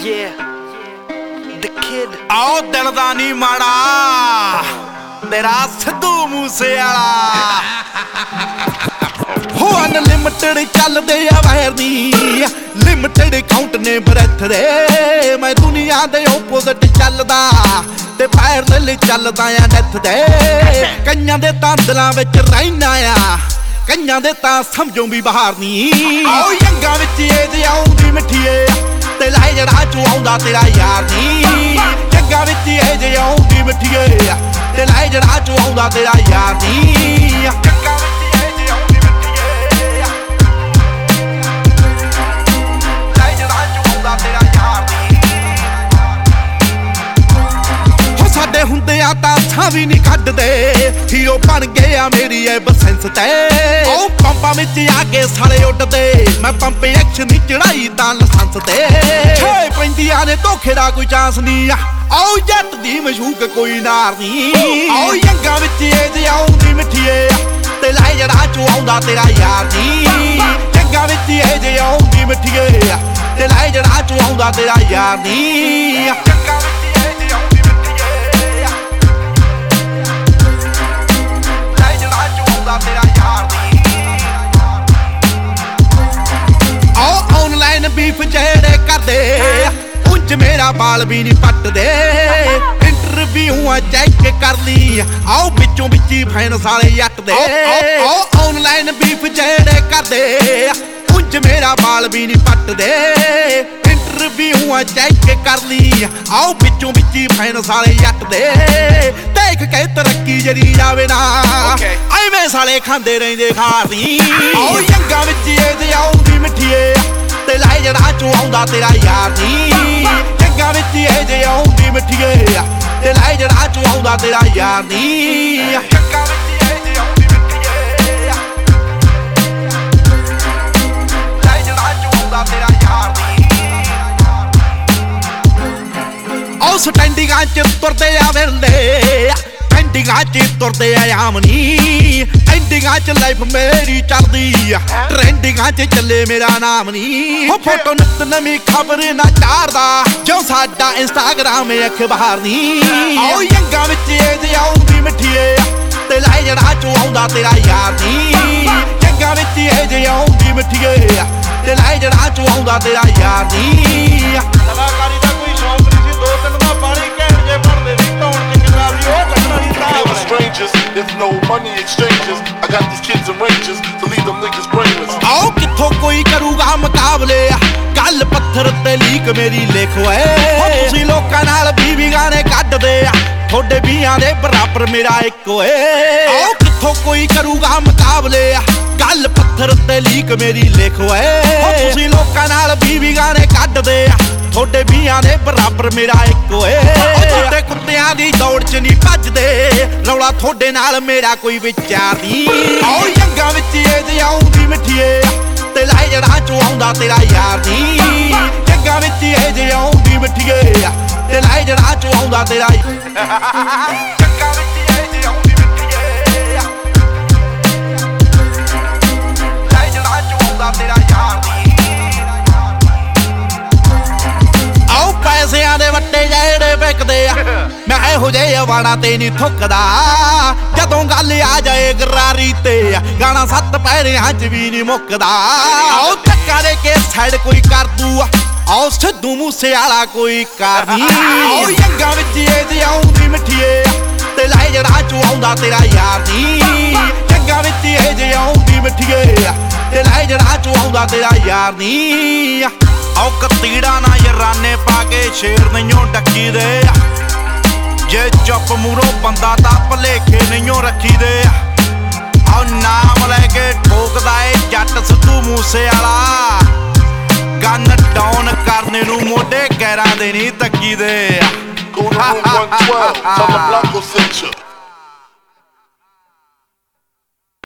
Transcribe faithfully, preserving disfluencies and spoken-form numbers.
आओ दिल दा नी माड़ा तेरा सिद्धू मूसेवाला हो अनलिमिटेड चलदे आ वैर नी लिमिटेड काउंट ने ब्रैथ दे मैं दुनिया दे ओपोजिट चलदा ते पैरल चलदा आ डेथ दे कईयां दे तां दिलां विच रहिना आ कईयां दे तां समझों भी बाहर नी आओ यंगां विच ए जे आउंदी मिठीए ते लाई जड़ा चो आउंदा तेरा यार नी यंगां विच ए जे आउंदी मिठीए ते लाई जड़ा चो आउंदा तेरा यार नी यंगां विच ए जे आउंदी मिठीए लाई जड़ा चो आउंदा तेरा यार नी हो साडे हुंदे आ तां सां भी नहीं कड्डदे हीरो बन गए आ मेरी ए बसेंस ते ओ पंपा विच आके साले उड्डदे मैं पंप एक्शन दी चढ़ाई तां लाइसेंस ते छे पैंदियां ने धोखे दा कोई चांस नहीं आओ जट दी मशूक कोई नार नहीं आओ यंगां विच ए जे आउंदी मिठीए ते लाई जड़ा चो आउंदा तेरा यार नी यंगां विच ए जे आउंदी मिठीए ते लाई जड़ा चो आउंदा तेरा यार नी यंगां विच ए जे आउंदी मिठीए लाई जड़ा चो आउंदा तेरा यार नी आओ ऑनलाइन बीफ जेड़े करदे उंज मेरा बाल भी नहीं पटदे इंटरव्यू चेक कर ली आओ बिचों बिची फैन सारे जट दे आओ ऑनलाइन बीफ जेड़े करदे उंज मेरा बाल भी नहीं पटदे इंटरव्यू चेक कर ली आओ बिचों बिची फैन सारे जट दे देख के तरक्की जरी जावे ना एवें साले खांदे रहिंदे खार नी आओ यंगां विच ए जे आउंदी मिठीए ते लाई जड़ा चो आउंदा तेरा यार नी यंगां विच ए जे आउंदी मिठीए ते लाई जड़ा चो आउंदा तेरा यार नी यंगां विच ए जे आउंदी मिठीए लाई जड़ा चो आउंदा तेरा यार नी ओ स्टैंडिंगां च तुरदे आ वेंदे एंडिंगां च तुरदे आ आमनी एंडिंगां च लाइफ मेरी चलदी ट्रेंडिंगां च चले मेरा नाम नी हो फोटो नित नवीं खबर ना चारदा जो साडा इंस्टाग्राम अखबार नी आओ यंगां विच ए जे आउंदी मिठीए ते लाई जड़ा चो आउंदा तेरा यार नी यंगां विच ए जे आउंदी मिठीए ते लाई जड़ा चो आउंदा तेरा यार नी कलाकारी दा कोई शौक नहीं सी दो तीन दा पानी कहण जे भरदे सी धौण च किला सी ओ कटना नी strangers, there's no money exchanges. I got these kids in ranges to leave them niggas brainless. आओ किथों कोई करूगा मुकाबले गल पत्थर ते लीक मेरी लिख ओए तुसीं लोकां नाल बीवी गाने कड्डदे थोड़े बीआं दे बराबर मेरा इक ओए आओ किथों कोई करूगा मुकाबले गल पत्थर ते लीक मेरी लिख ओए तुसीं लोकां नाल बीवी गाने कड्डदे थोड़े बीआं दे बराबर मेरा इक ओए थोड़े कुत्तियां दी दौड़ च नहीं भजदे रौला थोड़े नाल मेरा कोई विचार नहीं आओ यंगां विच ए जे आउंदी मिठीए ते लाई जड़ा चो आउंदा तेरा यार नी यंगां विच ए जे आउंदी मिठीए ते लाई जड़ा चो आउंदा तेरा यंगां विच ए जे आउंदी मिठीए लाई जड़ा चो आउंदा तेरा यार नी आओ पैसिਆਂ ਦੇ ਵੱਟੇ ਜਿਹੜੇ ਵਿਕਦੇ ਆ ਮੈਂ ਇਹੋ ਜਿਹੇ ਵਾਣਾ ਤੇ ਨਹੀਂ ਥੁੱਕਦਾ ਜਦੋਂ ਗੱਲ ਆ ਜਾਏ ਗਰਾਰੀ ਤੇ ਗਾਣਾ ਸੱਤ ਪੈਰਿਆਂ 'ਚ ਵੀ ਨਹੀਂ ਮੁੱਕਦਾ ਆਓ ਧੱਕਾ ਦੇ ਕੇ ਸਾਈਡ ਕੋਈ ਕਰ ਦੂ ਆਓ ਸਿੱਧੂ ਮੂਸੇਵਾਲਾ ਕੋਈ ਕਰ ਨਹੀਂ ਆਓ ਯੰਗਾਂ ਵਿੱਚ ਇਹ ਜੇ ਆਉਂਦੀ ਮਿੱਠੀਏ ਤੇ ਲਾਏ ਜੜਾ ਚੋ ਆਉਂਦਾ ਤੇਰਾ ਯਾਰ ਨਹੀਂ ਯੰਗਾਂ ਵਿੱਚ ਇਹ ਜੇ ਆਉਂਦੀ ਮਿੱਠੀਏ ਤੇ ਲਾਏ ਜੜਾ ਚੋ ਆਉਂਦਾ ਤੇਰਾ ਯਾਰ ਨਹੀਂ आओ कतीड़ा ना यराने पाके शेर नहीं डकी दे जे चुप मूरों बंदा ता भलेखे नहीं रखी दे आओ नाम लैके ठोकदा ए जट सिद्धू मूसेवाला गन डाउन करने नू मोढे गैरां दे नहीं तकी दे Go to room one twelve, tell the Blanco sent you.